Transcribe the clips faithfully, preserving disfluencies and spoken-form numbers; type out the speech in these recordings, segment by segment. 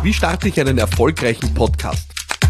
Wie starte ich einen erfolgreichen Podcast?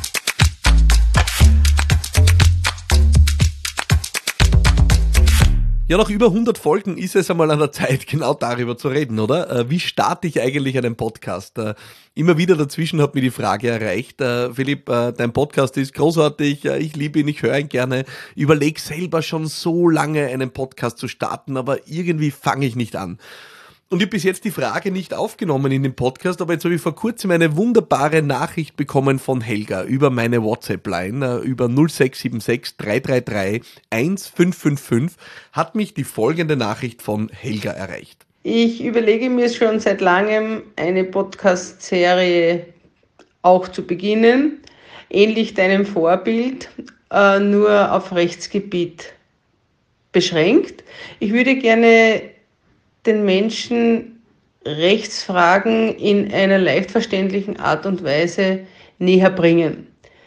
Ja, nach über hundert Folgen ist es einmal an der Zeit, genau darüber zu reden, oder? Wie starte ich eigentlich einen Podcast? Immer wieder dazwischen hat mich die Frage erreicht, Philipp, dein Podcast ist großartig, ich liebe ihn, ich höre ihn gerne, überlege selber schon so lange einen Podcast zu starten, aber irgendwie fange ich nicht an. Und ich habe bis jetzt die Frage nicht aufgenommen in dem Podcast, aber jetzt habe ich vor kurzem eine wunderbare Nachricht bekommen von Helga über meine WhatsApp-Line, über null sechs sieben sechs drei drei drei eins fünf fünf fünf, hat mich die folgende Nachricht von Helga erreicht. Ich überlege mir schon seit langem, eine Podcast-Serie auch zu beginnen, ähnlich deinem Vorbild, äh, nur auf Rechtsgebiet beschränkt. Ich würde gerne den Menschen Rechtsfragen in einer leicht verständlichen Art und Weise näher bringen.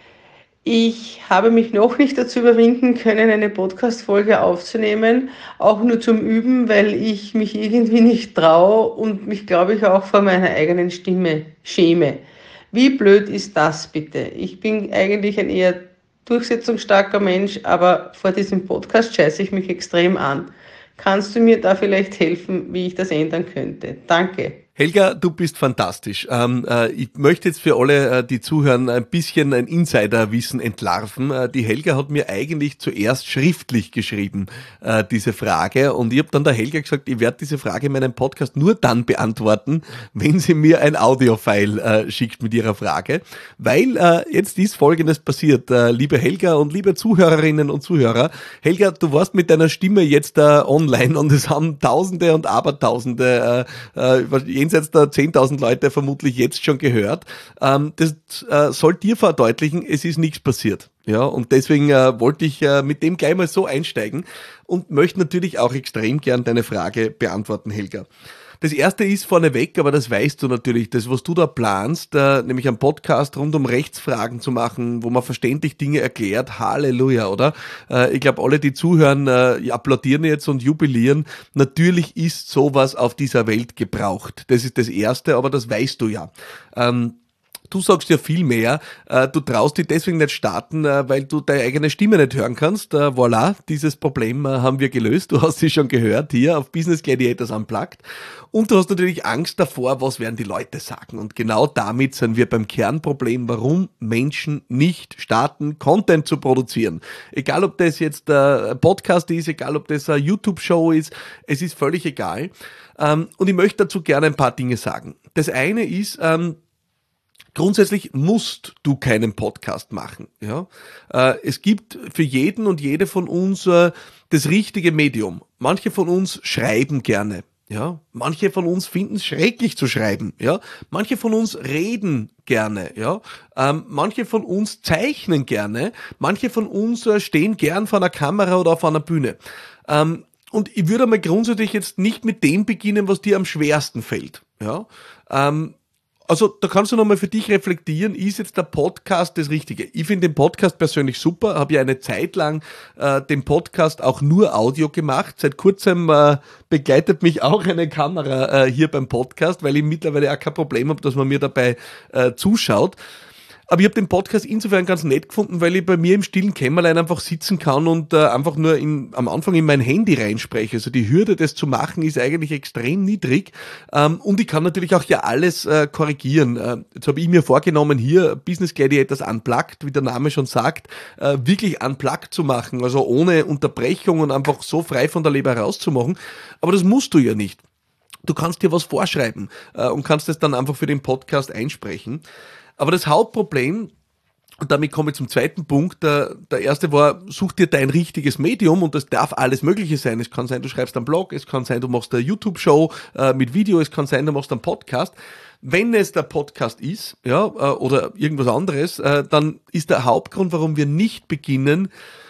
Ich habe mich noch nicht dazu überwinden können, eine Podcast-Folge aufzunehmen, auch nur zum Üben, weil ich mich irgendwie nicht traue und mich, glaube ich, auch vor meiner eigenen Stimme schäme. Wie blöd ist das bitte? Ich bin eigentlich ein eher durchsetzungsstarker Mensch, aber vor diesem Podcast scheiße ich mich extrem an. Kannst du mir da vielleicht helfen, wie ich das ändern könnte? Danke. Helga, du bist fantastisch. Ähm, äh, ich möchte jetzt für alle, äh, die zuhören, ein bisschen ein Insiderwissen entlarven. Äh, die Helga hat mir eigentlich zuerst schriftlich geschrieben, äh, diese Frage. Und ich habe dann der Helga gesagt, ich werde diese Frage in meinem Podcast nur dann beantworten, wenn sie mir ein Audiofile äh, schickt mit ihrer Frage. Weil äh, jetzt ist Folgendes passiert, äh, liebe Helga und liebe Zuhörerinnen und Zuhörer. Helga, du warst mit deiner Stimme jetzt äh, online und es haben Tausende und Abertausende äh, äh, jenseits der zehntausend Leute vermutlich jetzt schon gehört. Ähm, das äh, soll dir verdeutlichen, es ist nichts passiert. Ja, und deswegen äh, wollte ich äh, mit dem gleich mal so einsteigen und möchte natürlich auch extrem gern deine Frage beantworten, Helga. Das erste ist vorneweg, aber das weißt du natürlich, das, was du da planst, äh, nämlich einen Podcast rund um Rechtsfragen zu machen, wo man verständlich Dinge erklärt, Halleluja, oder? Äh, ich glaube, alle, die zuhören, äh, applaudieren jetzt und jubilieren. Natürlich ist sowas auf dieser Welt gebraucht. Das ist das Erste, aber das weißt du ja. Ähm, Du sagst ja viel mehr, äh, du traust dich deswegen nicht starten, äh, weil du deine eigene Stimme nicht hören kannst. Äh, voilà, dieses Problem äh, haben wir gelöst. Du hast sie schon gehört hier auf Business Gladiators Unplugged. Und du hast natürlich Angst davor, was werden die Leute sagen. Und genau damit sind wir beim Kernproblem, warum Menschen nicht starten, Content zu produzieren. Egal, ob das jetzt ein Podcast ist, egal, ob das eine YouTube-Show ist, es ist völlig egal. Ähm, und ich möchte dazu gerne ein paar Dinge sagen. Das eine ist, ähm, grundsätzlich musst du keinen Podcast machen. Ja? Äh, es gibt für jeden und jede von uns äh, das richtige Medium. Manche von uns schreiben gerne. Ja? Manche von uns finden es schrecklich zu schreiben. Ja? Manche von uns reden gerne. Ja? Ähm, manche von uns zeichnen gerne. Manche von uns äh, stehen gern vor einer Kamera oder auf einer Bühne. Ähm, und ich würde mal grundsätzlich jetzt nicht mit dem beginnen, was dir am schwersten fällt. Ja? Ähm, Also da kannst du nochmal für dich reflektieren, ist jetzt der Podcast das Richtige? Ich finde den Podcast persönlich super, habe ja eine Zeit lang äh, den Podcast auch nur Audio gemacht. Seit kurzem äh, begleitet mich auch eine Kamera äh, hier beim Podcast, weil ich mittlerweile auch kein Problem habe, dass man mir dabei äh, zuschaut. Aber ich habe den Podcast insofern ganz nett gefunden, weil ich bei mir im stillen Kämmerlein einfach sitzen kann und äh, einfach nur in, am Anfang in mein Handy reinspreche. Also die Hürde, das zu machen, ist eigentlich extrem niedrig. Ähm, und ich kann natürlich auch ja alles äh, korrigieren. Äh, jetzt habe ich mir vorgenommen, hier Business Gladiators Unplugged, wie der Name schon sagt, äh, wirklich unplugged zu machen. Also ohne Unterbrechung und einfach so frei von der Leber rauszumachen. Aber das musst du ja nicht. Du kannst dir was vorschreiben äh, und kannst es dann einfach für den Podcast einsprechen. Aber das Hauptproblem, und damit komme ich zum zweiten Punkt, der, der erste war, such dir dein richtiges Medium und das darf alles Mögliche sein. Es kann sein, du schreibst einen Blog, es kann sein, du machst eine YouTube-Show äh, mit Video, es kann sein, du machst einen Podcast. Wenn es der Podcast ist, ja, äh, oder irgendwas anderes, äh, dann ist der Hauptgrund, warum wir nicht beginnen,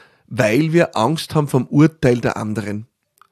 weil wir Angst haben vom Urteil der anderen.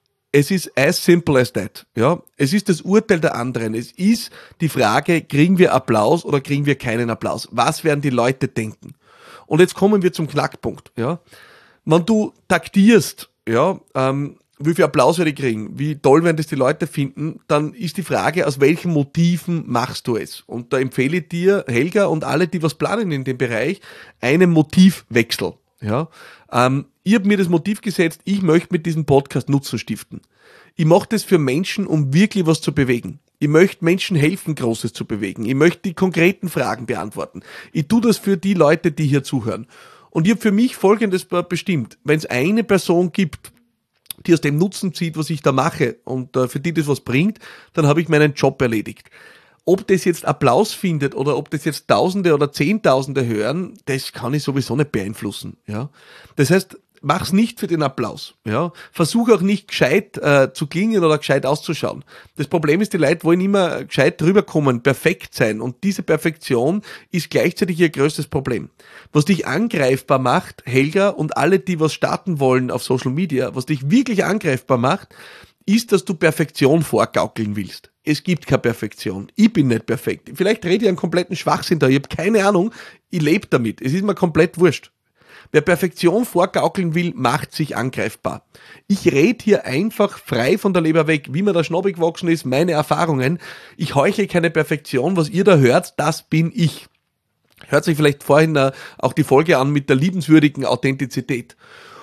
Es ist as simple as that. Ja, es ist das Urteil der anderen. Es ist die Frage, kriegen wir Applaus oder kriegen wir keinen Applaus? Was werden die Leute denken? Und jetzt kommen wir zum Knackpunkt. Ja, wenn du taktierst, ja, ähm, wie viel Applaus werde ich kriegen, wie toll werden das die Leute finden, dann ist die Frage, aus welchen Motiven machst du es? Und da empfehle ich dir, Helga und alle, die was planen in dem Bereich, einen Motivwechsel. Ja? Ähm, ich habe mir das Motiv gesetzt, ich möchte mit diesem Podcast Nutzen stiften. Ich mache das für Menschen, um wirklich was zu bewegen. Ich möchte Menschen helfen, Großes zu bewegen. Ich möchte die konkreten Fragen beantworten. Ich tue das für die Leute, die hier zuhören. Und ich habe für mich Folgendes bestimmt. Wenn es eine Person gibt, die aus dem Nutzen zieht, was ich da mache und äh, für die das was bringt, dann habe ich meinen Job erledigt. Ob das jetzt Applaus findet oder ob das jetzt Tausende oder Zehntausende hören, das kann ich sowieso nicht beeinflussen. Ja? Das heißt, mach's nicht für den Applaus. Ja? Versuch auch nicht gescheit äh, zu klingen oder gescheit auszuschauen. Das Problem ist, die Leute wollen immer gescheit rüberkommen, perfekt sein. Und diese Perfektion ist gleichzeitig ihr größtes Problem. Was dich angreifbar macht, Helga und alle, die was starten wollen auf Social Media, was dich wirklich angreifbar macht, ist, dass du Perfektion vorgaukeln willst. Es gibt keine Perfektion. Ich bin nicht perfekt. Vielleicht rede ich einen kompletten Schwachsinn da. Ich habe keine Ahnung. Ich lebe damit. Es ist mir komplett wurscht. Wer Perfektion vorgaukeln will, macht sich angreifbar. Ich rede hier einfach frei von der Leber weg, wie mir der Schnabel gewachsen ist, meine Erfahrungen. Ich heuchle keine Perfektion. Was ihr da hört, das bin ich. Hört sich vielleicht vorhin auch die Folge an mit der liebenswürdigen Authentizität.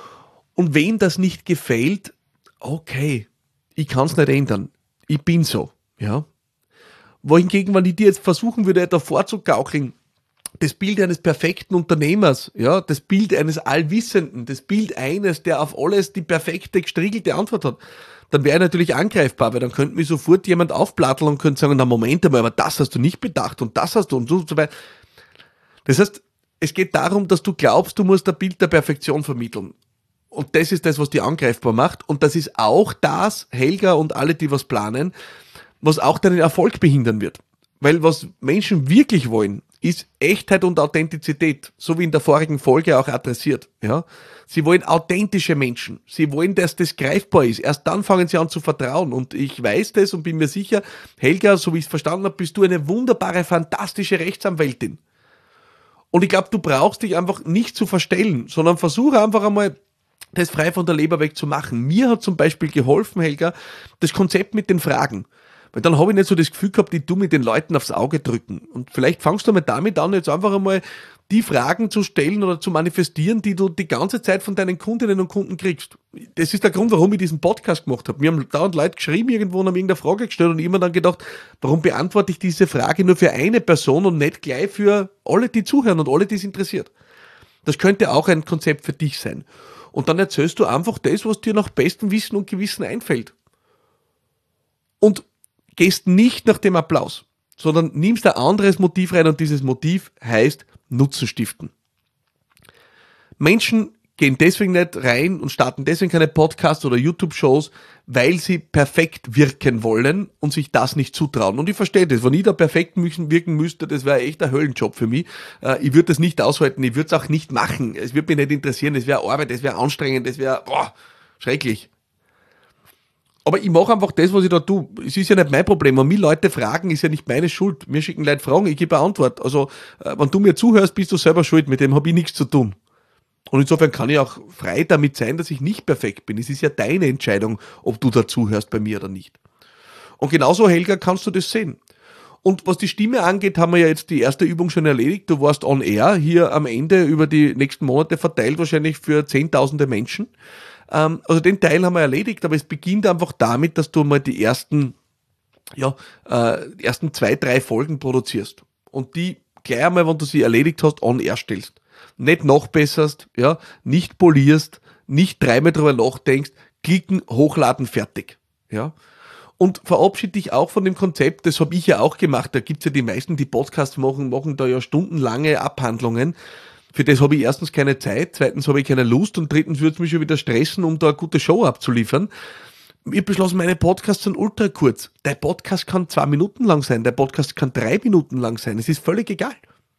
Und wem das nicht gefällt, okay, ich kann es nicht ändern. Ich bin so, ja. Wohingegen, wenn ich dir jetzt versuchen würde, da vorzugaukeln, das Bild eines perfekten Unternehmers, ja, das Bild eines Allwissenden, das Bild eines, der auf alles die perfekte, gestriegelte Antwort hat, dann wäre ich natürlich angreifbar, weil dann könnte mich sofort jemand aufplatteln und könnte sagen, na Moment einmal, aber das hast du nicht bedacht und das hast du und so und so weiter. Das heißt, es geht darum, dass du glaubst, du musst ein Bild der Perfektion vermitteln. Und das ist das, was dich angreifbar macht. Und das ist auch das, Helga und alle, die was planen, was auch deinen Erfolg behindern wird. Weil was Menschen wirklich wollen, ist Echtheit und Authentizität, so wie in der vorigen Folge auch adressiert. Ja? Sie wollen authentische Menschen. Sie wollen, dass das greifbar ist. Erst dann fangen sie an zu vertrauen. Und ich weiß das und bin mir sicher, Helga, so wie ich es verstanden habe, bist du eine wunderbare, fantastische Rechtsanwältin. Und ich glaube, du brauchst dich einfach nicht zu verstellen, sondern versuche einfach einmal, das frei von der Leber weg zu machen. Mir hat zum Beispiel geholfen, Helga, das Konzept mit den Fragen. Weil dann habe ich nicht so das Gefühl gehabt, ich tu mit den Leuten aufs Auge drücken. Und vielleicht fangst du mal damit an, jetzt einfach einmal die Fragen zu stellen oder zu manifestieren, die du die ganze Zeit von deinen Kundinnen und Kunden kriegst. Das ist der Grund, warum ich diesen Podcast gemacht habe. Mir haben dauernd Leute geschrieben irgendwo und haben irgendeine Frage gestellt und ich habe mir dann gedacht, warum beantworte ich diese Frage nur für eine Person und nicht gleich für alle, die zuhören und alle, die es interessiert. Das könnte auch ein Konzept für dich sein. Und dann erzählst du einfach das, was dir nach bestem Wissen und Gewissen einfällt. Und gehst nicht nach dem Applaus, sondern nimmst ein anderes Motiv rein und dieses Motiv heißt Nutzen stiften. Menschen gehen deswegen nicht rein und starten deswegen keine Podcasts oder YouTube-Shows, weil sie perfekt wirken wollen und sich das nicht zutrauen. Und ich verstehe das. Wenn ich da perfekt wirken müsste, das wäre echt ein Höllenjob für mich. Ich würde das nicht aushalten, ich würde es auch nicht machen. Es würde mich nicht interessieren, es wäre Arbeit, es wäre anstrengend, es wäre boah, schrecklich. Aber ich mache einfach das, was ich da tue. Es ist ja nicht mein Problem. Wenn mich Leute fragen, ist ja nicht meine Schuld. Mir schicken Leute Fragen, ich gebe eine Antwort. Also, wenn du mir zuhörst, bist du selber schuld. Mit dem habe ich nichts zu tun. Und insofern kann ich auch frei damit sein, dass ich nicht perfekt bin. Es ist ja deine Entscheidung, ob du dazuhörst bei mir oder nicht. Und genauso, Helga, kannst du das sehen. Und was die Stimme angeht, haben wir ja jetzt die erste Übung schon erledigt. Du warst on air, hier am Ende über die nächsten Monate verteilt, wahrscheinlich für Zehntausende Menschen. Also den Teil haben wir erledigt, aber es beginnt einfach damit, dass du mal die ersten, ja, äh, ersten zwei, drei Folgen produzierst und die gleich einmal, wenn du sie erledigt hast, on air stellst. Nicht nachbesserst, ja, nicht polierst, nicht dreimal drüber nachdenkst, klicken, hochladen, fertig. Ja. Und verabschiede dich auch von dem Konzept, das habe ich ja auch gemacht, da gibt's ja die meisten, die Podcasts machen, machen da ja stundenlange Abhandlungen. Für das habe ich erstens keine Zeit, zweitens habe ich keine Lust und drittens würde es mich schon wieder stressen, um da eine gute Show abzuliefern. Ich habe beschlossen, meine Podcasts sind ultra kurz. Der Podcast kann zwei Minuten lang sein, der Podcast kann drei Minuten lang sein, es ist völlig egal.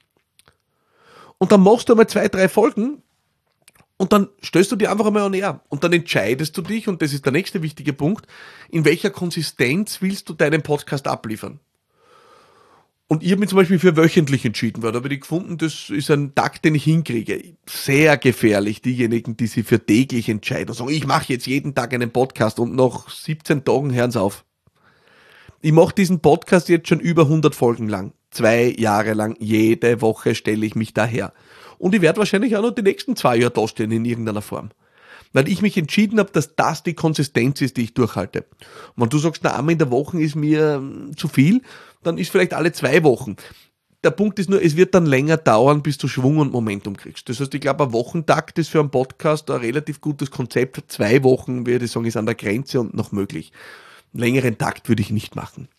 Und dann machst du einmal zwei, drei Folgen und dann stellst du die einfach einmal an air und dann entscheidest du dich, und das ist der nächste wichtige Punkt, in welcher Konsistenz willst du deinen Podcast abliefern. Und ich habe mich zum Beispiel für wöchentlich entschieden, weil da habe ich gefunden, das ist ein Takt, den ich hinkriege. Sehr gefährlich, diejenigen, die sich für täglich entscheiden und sagen, ich mache jetzt jeden Tag einen Podcast und nach siebzehn Tagen hören sie auf. Ich mache diesen Podcast jetzt schon über hundert Folgen lang. Zwei Jahre lang, jede Woche stelle ich mich daher. Und ich werde wahrscheinlich auch noch die nächsten zwei Jahre dastehen in irgendeiner Form. Weil ich mich entschieden habe, dass das die Konsistenz ist, die ich durchhalte. Und wenn du sagst, na, einmal in der Woche ist mir zu viel, dann ist vielleicht alle zwei Wochen. Der Punkt ist nur, es wird dann länger dauern, bis du Schwung und Momentum kriegst. Das heißt, ich glaube, ein Wochentakt ist für einen Podcast ein relativ gutes Konzept. Zwei Wochen, würde ich sagen, ist an der Grenze und noch möglich. Einen längeren Takt würde ich nicht machen.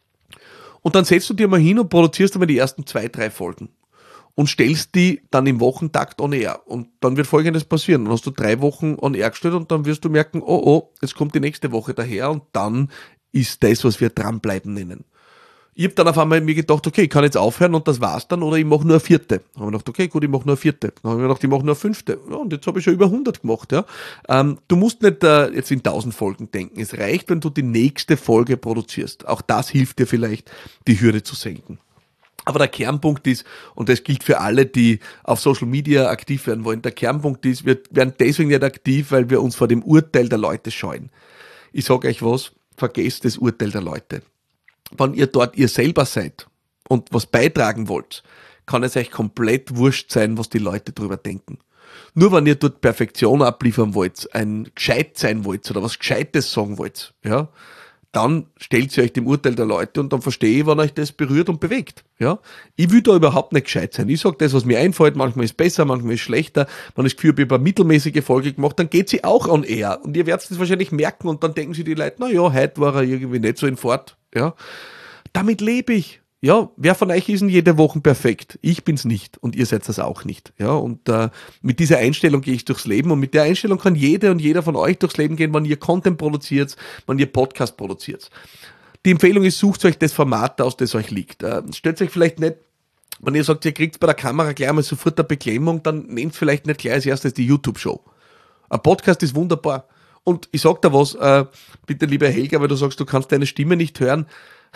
Und dann setzt du dir mal hin und produzierst einmal die ersten zwei, drei Folgen. Und stellst die dann im Wochentakt on air. Und dann wird Folgendes passieren. Dann hast du drei Wochen on air gestellt und dann wirst du merken, oh oh, jetzt kommt die nächste Woche daher und dann ist das, was wir dranbleiben nennen. Ich habe dann auf einmal mir gedacht, okay, ich kann jetzt aufhören und das war's dann oder ich mache nur eine vierte. Dann habe ich gedacht, okay, gut, ich mache nur eine vierte. Dann habe ich gedacht, ich mache nur eine fünfte. Ja, und jetzt habe ich schon über hundert gemacht. Ja. Ähm, du musst nicht äh, jetzt in tausend Folgen denken. Es reicht, wenn du die nächste Folge produzierst. Auch das hilft dir vielleicht, die Hürde zu senken. Aber der Kernpunkt ist, und das gilt für alle, die auf Social Media aktiv werden wollen, der Kernpunkt ist, wir werden deswegen nicht aktiv, weil wir uns vor dem Urteil der Leute scheuen. Ich sage euch was, vergesst das Urteil der Leute. Wenn ihr dort ihr selber seid und was beitragen wollt, kann es euch komplett wurscht sein, was die Leute drüber denken. Nur wenn ihr dort Perfektion abliefern wollt, ein Gescheit sein wollt oder was Gescheites sagen wollt, ja, dann stellt sie euch dem Urteil der Leute und dann verstehe ich, wann euch das berührt und bewegt. Ja? Ich will da überhaupt nicht gescheit sein. Ich sage das, was mir einfällt, manchmal ist besser, manchmal ist schlechter. Wenn ich das Gefühl habe, ich habe eine mittelmäßige Folge gemacht, dann geht sie auch on air. Und ihr werdet das wahrscheinlich merken und dann denken sich die Leute, na ja, heute war er irgendwie nicht so in Fahrt. Ja? Damit lebe ich. Ja, wer von euch ist denn jede Woche perfekt? Ich bin's nicht und ihr seid das auch nicht. Ja, und äh, mit dieser Einstellung gehe ich durchs Leben und mit der Einstellung kann jede und jeder von euch durchs Leben gehen, wenn ihr Content produziert, wenn ihr Podcast produziert. Die Empfehlung ist, sucht euch das Format aus, das euch liegt. Äh, stellt euch vielleicht nicht, wenn ihr sagt, ihr kriegt bei der Kamera gleich mal sofort eine Beklemmung, dann nehmt vielleicht nicht gleich als erstes die YouTube-Show. Ein Podcast ist wunderbar. Und ich sag da was, äh, bitte lieber Helga, weil du sagst, du kannst deine Stimme nicht hören.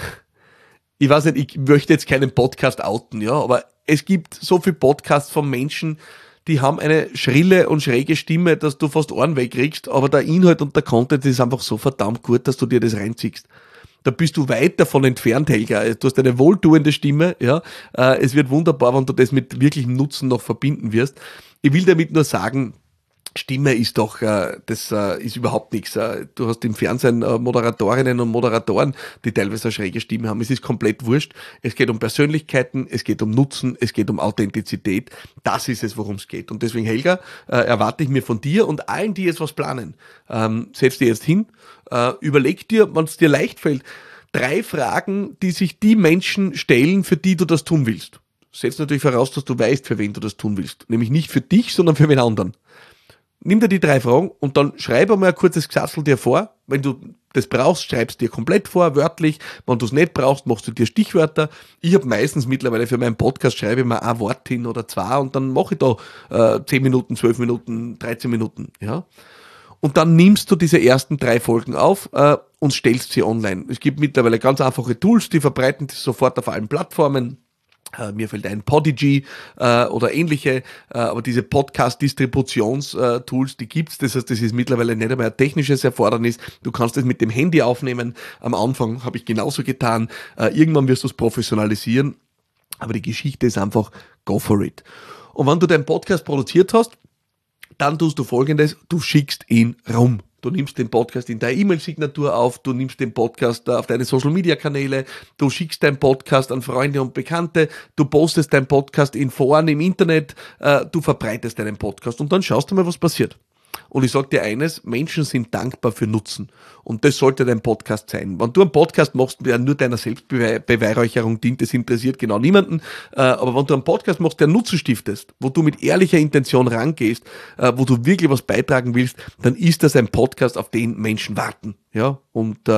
Ich weiß nicht, ich möchte jetzt keinen Podcast outen, ja, aber es gibt so viele Podcasts von Menschen, die haben eine schrille und schräge Stimme, dass du fast Ohren wegkriegst, aber der Inhalt und der Content ist einfach so verdammt gut, dass du dir das reinziehst. Da bist du weit davon entfernt, Helga. Du hast eine wohltuende Stimme, ja. Es wird wunderbar, wenn du das mit wirklichem Nutzen noch verbinden wirst. Ich will damit nur sagen, Stimme ist doch, äh, das äh, ist überhaupt nichts. Äh, du hast im Fernsehen äh, Moderatorinnen und Moderatoren, die teilweise eine schräge Stimme haben. Es ist komplett wurscht. Es geht um Persönlichkeiten, es geht um Nutzen, es geht um Authentizität. Das ist es, worum es geht. Und deswegen, Helga, äh, erwarte ich mir von dir und allen, die jetzt was planen, ähm, setz dir jetzt hin, äh, überleg dir, wenn es dir leicht fällt, drei Fragen, die sich die Menschen stellen, für die du das tun willst. Setz natürlich voraus, dass du weißt, für wen du das tun willst. Nämlich nicht für dich, sondern für wen anderen. Nimm dir die drei Fragen und dann schreib einmal ein kurzes Gesatzel dir vor. Wenn du das brauchst, schreibst dir komplett vor, wörtlich. Wenn du es nicht brauchst, machst du dir Stichwörter. Ich habe meistens mittlerweile für meinen Podcast schreibe ich mal ein Wort hin oder zwei und dann mache ich da äh, zehn Minuten, zwölf Minuten, dreizehn Minuten. Ja. Und dann nimmst du diese ersten drei Folgen auf äh, und stellst sie online. Es gibt mittlerweile ganz einfache Tools, die verbreiten das sofort auf allen Plattformen. Uh, mir fällt ein Podigy uh, oder ähnliche, uh, aber diese Podcast-Distributions-Tools, uh, die gibt's. Das heißt, das ist mittlerweile nicht einmal ein technisches Erfordernis. Du kannst das mit dem Handy aufnehmen. Am Anfang habe ich genauso getan. Uh, irgendwann wirst du es professionalisieren. Aber die Geschichte ist einfach, go for it. Und wenn du deinen Podcast produziert hast, dann tust du Folgendes, du schickst ihn rum. Du nimmst den Podcast in deine E-Mail-Signatur auf, du nimmst den Podcast auf deine Social-Media-Kanäle, du schickst deinen Podcast an Freunde und Bekannte, du postest deinen Podcast in Foren im Internet, äh, du verbreitest deinen Podcast und dann schaust du mal, was passiert. Und ich sage dir eines, Menschen sind dankbar für Nutzen. Und das sollte dein Podcast sein. Wenn du einen Podcast machst, der nur deiner Selbstbeweihräucherung dient, das interessiert genau niemanden. Aber wenn du einen Podcast machst, der Nutzen stiftest, wo du mit ehrlicher Intention rangehst, wo du wirklich was beitragen willst, dann ist das ein Podcast, auf den Menschen warten. Ja, und äh,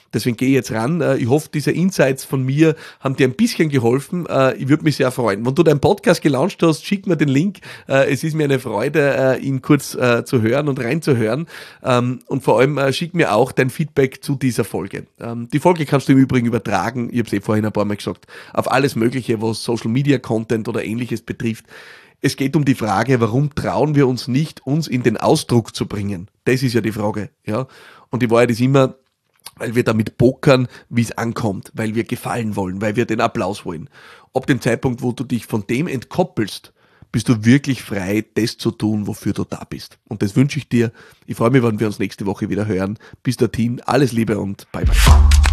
Deswegen gehe ich jetzt ran. Ich hoffe, diese Insights von mir haben dir ein bisschen geholfen. Ich würde mich sehr freuen. Wenn du deinen Podcast gelauncht hast, schick mir den Link. Es ist mir eine Freude, ihn kurz zu hören und reinzuhören. Und vor allem schick mir auch dein Feedback zu dieser Folge. Die Folge kannst du im Übrigen übertragen, ich habe es eh vorhin ein paar Mal gesagt, auf alles Mögliche, was Social Media Content oder Ähnliches betrifft. Es geht um die Frage, warum trauen wir uns nicht, uns in den Ausdruck zu bringen? Das ist ja die Frage, ja. Und die Wahrheit ist immer, weil wir damit pokern, wie es ankommt, weil wir gefallen wollen, weil wir den Applaus wollen. Ab dem Zeitpunkt, wo du dich von dem entkoppelst, bist du wirklich frei, das zu tun, wofür du da bist. Und das wünsche ich dir. Ich freue mich, wenn wir uns nächste Woche wieder hören. Bis dorthin, alles Liebe und bye bye.